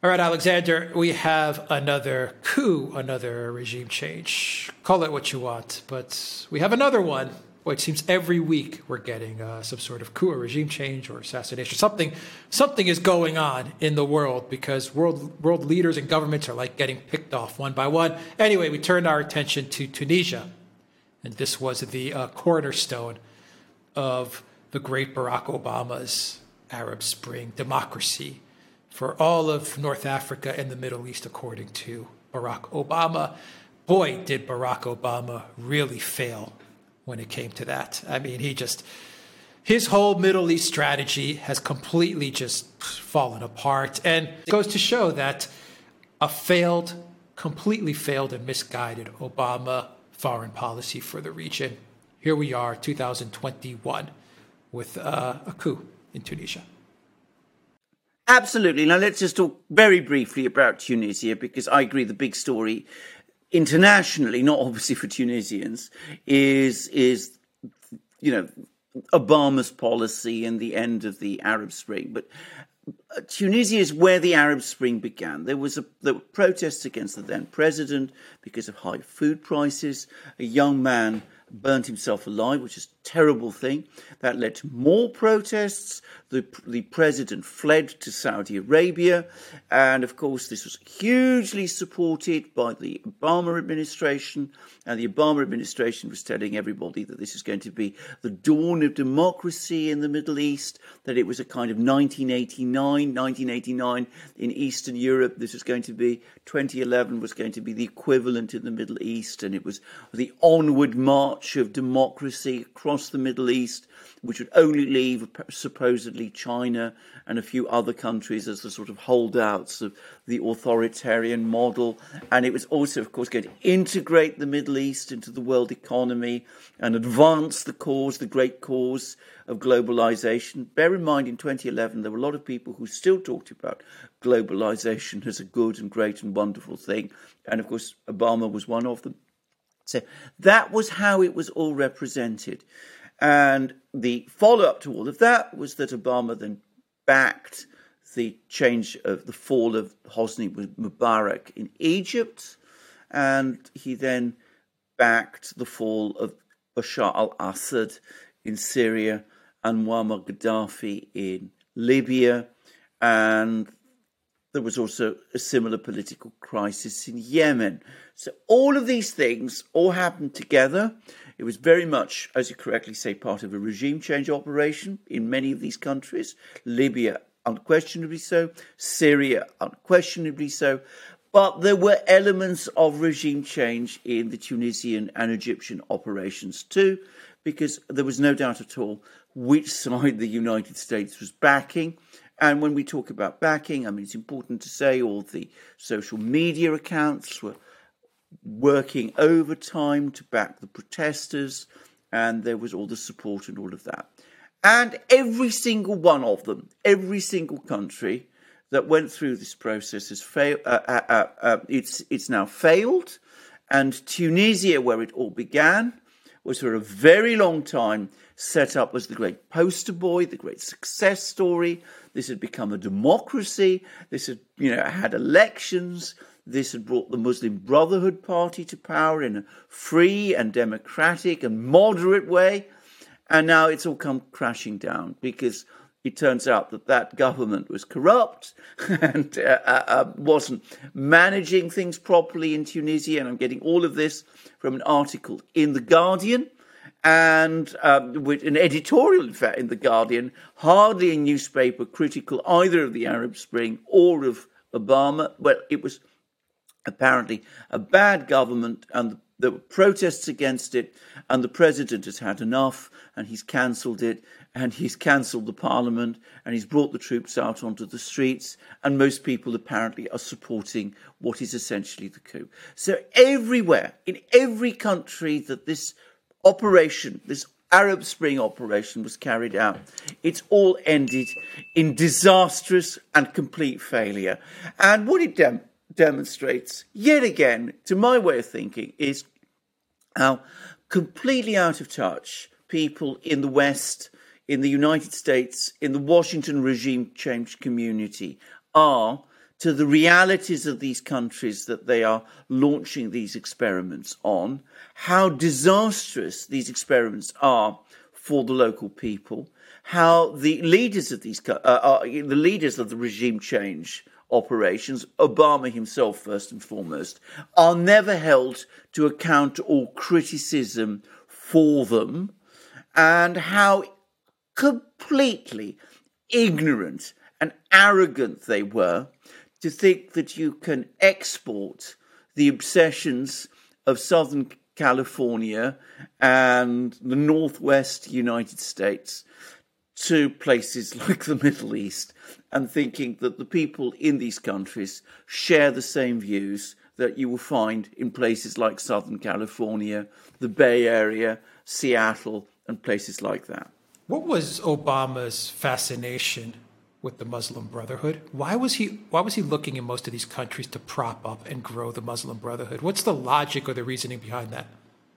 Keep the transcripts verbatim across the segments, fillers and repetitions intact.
All right, Alexander, we have another coup, another regime change. Call it what you want, but we have another one. Boy, it seems every week we're getting uh, some sort of coup or regime change or assassination. Something, something is going on in the world because world world leaders and governments are like getting picked off one by one. Anyway, we turned our attention to Tunisia, and this was the uh, cornerstone of the great Barack Obama's Arab Spring democracy for all of North Africa and the Middle East, according to Barack Obama. Boy, did Barack Obama really fail when it came to that. I mean, he just, his whole Middle East strategy has completely just fallen apart. And it goes to show that a failed, completely failed and misguided Obama foreign policy for the region. Here we are, two thousand twenty-one, with uh, a coup in Tunisia. Absolutely. Now, let's just talk very briefly about Tunisia, because I agree the big story internationally, not obviously for Tunisians, is, is you know, Obama's policy and the end of the Arab Spring. But Tunisia is where the Arab Spring began. There was a, there were protests against the then president because of high food prices. A young man burnt himself alive, which is a terrible thing. That led to more protests. The, the president fled to Saudi Arabia. And of course, this was hugely supported by the Obama administration. And the Obama administration was telling everybody that this is going to be the dawn of democracy in the Middle East, that it was a kind of nineteen eighty-nine, nineteen eighty-nine in Eastern Europe. This was going to be, twenty eleven was going to be the equivalent in the Middle East. And it was the onward march of democracy across the Middle East, which would only leave supposedly China and a few other countries as the sort of holdouts of the authoritarian model. And it was also, of course, going to integrate the Middle East into the world economy and advance the cause, the great cause of globalization. Bear in mind, in twenty eleven, there were a lot of people who still talked about globalization as a good and great and wonderful thing. And of course, Obama was one of them. So that was how it was all represented. And the follow-up to all of that was that Obama then backed the change of the fall of Hosni Mubarak in Egypt, and he then backed the fall of Bashar al-Assad in Syria and Muammar Gaddafi in Libya, and there was also a similar political crisis in Yemen. So all of these things all happened together. It was very much, as you correctly say, part of a regime change operation in many of these countries. Libya, unquestionably so. Syria, unquestionably so. But there were elements of regime change in the Tunisian and Egyptian operations too, because there was no doubt at all which side the United States was backing. And when we talk about backing, I mean, it's important to say all the social media accounts were working overtime to back the protesters, and there was all the support and all of that. And every single one of them, every single country that went through this process has failed. Uh, uh, uh, uh, it's it's now failed, and Tunisia, where it all began, was for a very long time set up as the great poster boy, the great success story. This had become a democracy. This had, you know, had elections. This had brought the Muslim Brotherhood Party to power in a free and democratic and moderate way. And now it's all come crashing down because it turns out that that government was corrupt and uh, uh, wasn't managing things properly in Tunisia. And I'm getting all of this from an article in The Guardian, and um, with an editorial, in fact, in The Guardian, hardly a newspaper critical either of the Arab Spring or of Obama. Well, it was apparently a bad government, and there were protests against it, and the president has had enough, and he's cancelled it, and he's cancelled the parliament, and he's brought the troops out onto the streets, and most people apparently are supporting what is essentially the coup. So everywhere, in every country that this operation, this Arab Spring operation was carried out, it's all ended in disastrous and complete failure. And what it dem- demonstrates, yet again, to my way of thinking, is how completely out of touch people in the West, in the United States, in the Washington regime change community are to the realities of these countries that they are launching these experiments on, how disastrous these experiments are for the local people, how the leaders of these, uh, uh, the leaders of the regime change operations, Obama himself first and foremost, are never held to account or criticism for them, and how completely ignorant and arrogant they were to think that you can export the obsessions of Southern California and the Northwest United States to places like the Middle East, and thinking that the people in these countries share the same views that you will find in places like Southern California, the Bay Area, Seattle, and places like that. What was Obama's fascination with the Muslim Brotherhood? Why was he why was he looking in most of these countries to prop up and grow the Muslim Brotherhood? What's the logic or the reasoning behind that?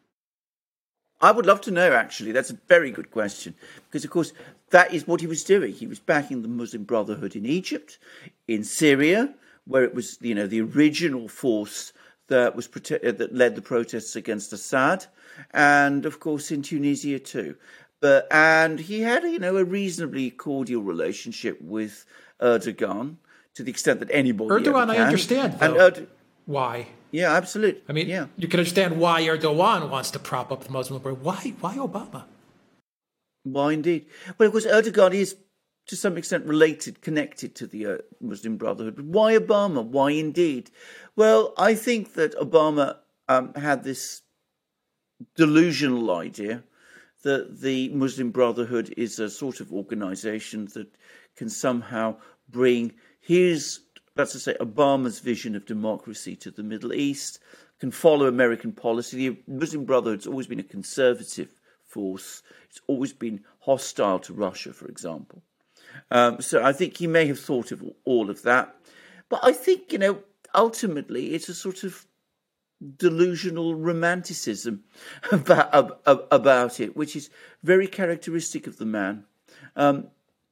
I would love to know, actually. That's a very good question. Because, of course, that is what he was doing. He was backing the Muslim Brotherhood in Egypt, in Syria, where it was, you know, the original force that was prote- that led the protests against Assad, and, of course, in Tunisia too. But and he had, you know, a reasonably cordial relationship with Erdogan, to the extent that anybody Erdogan, ever I can. understand, though. And Erd- Why? Yeah, absolutely. I mean, yeah. you can understand why Erdogan wants to prop up the Muslim Brotherhood. Why? Why Obama? Why indeed? Well, of course, Erdogan is to some extent related, connected to the uh, Muslim Brotherhood. But why Obama? Why indeed? Well, I think that Obama um, had this delusional idea that the Muslim Brotherhood is a sort of organization that can somehow bring his, let's just say, Obama's vision of democracy to the Middle East, can follow American policy. The Muslim Brotherhood's always been a conservative force. It's always been hostile to Russia, for example. Um, so I think he may have thought of all of that. But I think, you know, ultimately it's a sort of delusional romanticism about, about it, which is very characteristic of the man. Um,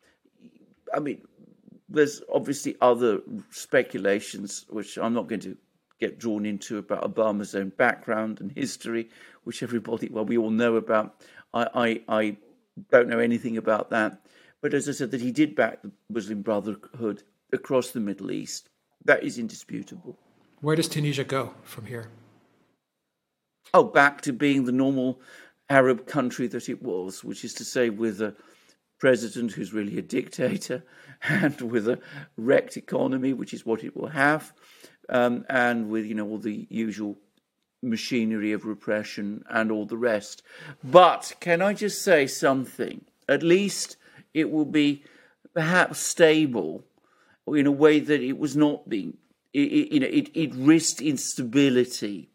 I mean, there's obviously other speculations, which I'm not going to get drawn into, about Obama's own background and history, which everybody, well, we all know about. I, I, I don't know anything about that. But as I said, that he did back the Muslim Brotherhood across the Middle East, that is indisputable. Where does Tunisia go from here? Oh, back to being the normal Arab country that it was, which is to say with a president who's really a dictator and with a wrecked economy, which is what it will have, um, and with, you know, all the usual machinery of repression and all the rest. But can I just say something? At least it will be perhaps stable in a way that it was not being, it, it, you know, it, it risked instability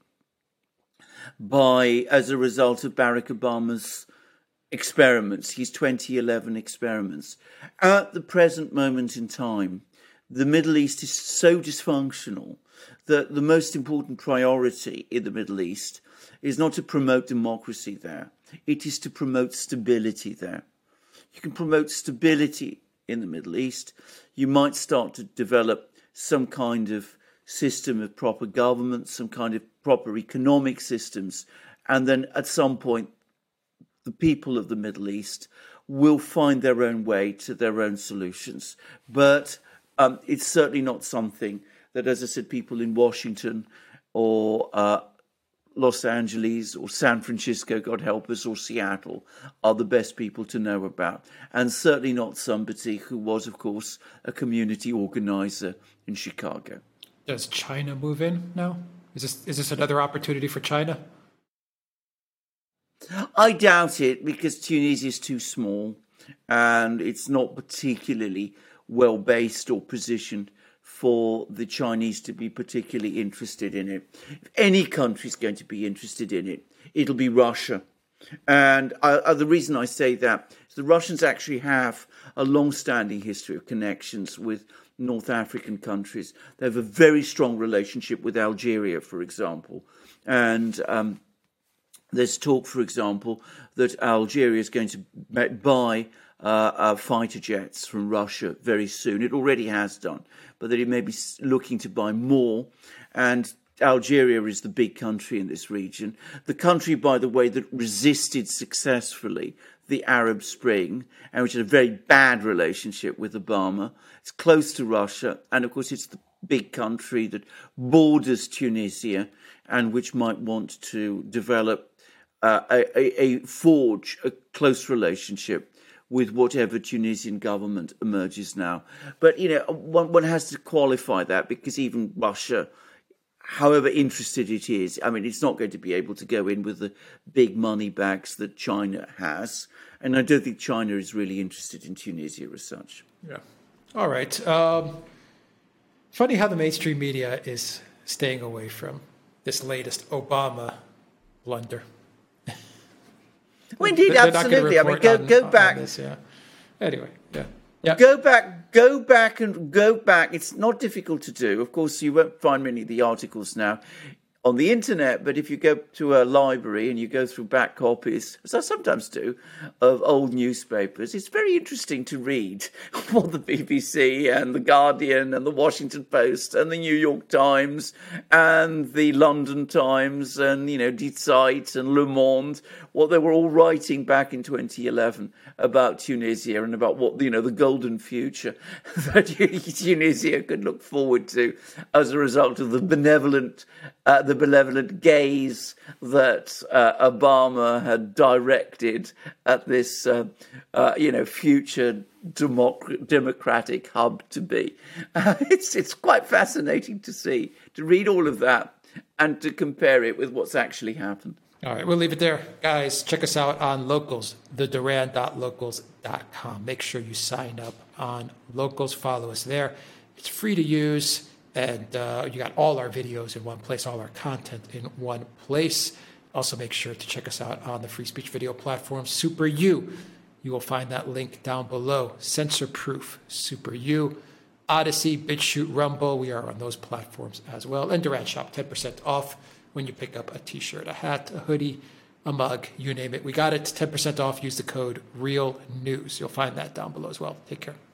by, as a result of Barack Obama's experiments, his twenty eleven experiments. At the present moment in time, the Middle East is so dysfunctional that the most important priority in the Middle East is not to promote democracy there. It is to promote stability there. You can promote stability in the Middle East. You might start to develop some kind of system of proper government, some kind of proper economic systems. And then at some point, the people of the Middle East will find their own way to their own solutions. But um, it's certainly not something that, as I said, people in Washington or uh, Los Angeles or San Francisco, God help us, or Seattle are the best people to know about. And certainly not somebody who was, of course, a community organizer in Chicago. Does China move in now? Is this is this another opportunity for China? I doubt it, because Tunisia is too small and it's not particularly well based or positioned for the Chinese to be particularly interested in it. If any country is going to be interested in it, it'll be Russia. And I, uh, the reason I say that is the Russians actually have a long-standing history of connections with North African countries. They have a very strong relationship with Algeria, for example. And um, there's talk, for example, that Algeria is going to buy uh, uh, fighter jets from Russia very soon. It already has done, but that it may be looking to buy more. And Algeria is the big country in this region. The country, by the way, that resisted successfully the Arab Spring, and which had a very bad relationship with Obama. It's close to Russia, and of course it's the big country that borders Tunisia and which might want to develop uh, a, a, a forge a close relationship with whatever Tunisian government emerges now. But, you know, one, one has to qualify that, because even Russia, however interested it is, I mean, it's not going to be able to go in with the big money bags that China has. And I don't think China is really interested in Tunisia as such. Yeah. All right. Um, funny how the mainstream media is staying away from this latest Obama blunder. Well, indeed, They're absolutely. I mean, go on, go on back. This, yeah. Anyway, yeah. Yeah. Go back, go back and go back. It's not difficult to do. Of course, you won't find many of the articles now on the internet, but if you go to a library and you go through back copies, as I sometimes do, of old newspapers, it's very interesting to read what the B B C and the Guardian and the Washington Post and the New York Times and the London Times and, you know, Die Zeit and Le Monde, what they were all writing back in twenty eleven about Tunisia and about what, you know, the golden future that Tunisia could look forward to as a result of the benevolent uh, the benevolent gaze that uh, Obama had directed at this, uh, uh, you know, future democ- democratic hub to be. Uh, it's it's quite fascinating to see, to read all of that and to compare it with what's actually happened. All right, we'll leave it there. Guys, check us out on Locals, the duran dot locals dot com. Make sure you sign up on Locals. Follow us there. It's free to use, and uh, you got all our videos in one place, all our content in one place. Also, make sure to check us out on the free speech video platform, Super U. You will find that link down below. Censor-proof Super U. Odyssey, BitChute, Rumble. We are on those platforms as well. And Duran Shop, ten percent off when you pick up a t-shirt, a hat, a hoodie, a mug, you name it. We got it, ten percent off. Use the code REALNEWS. You'll find that down below as well. Take care.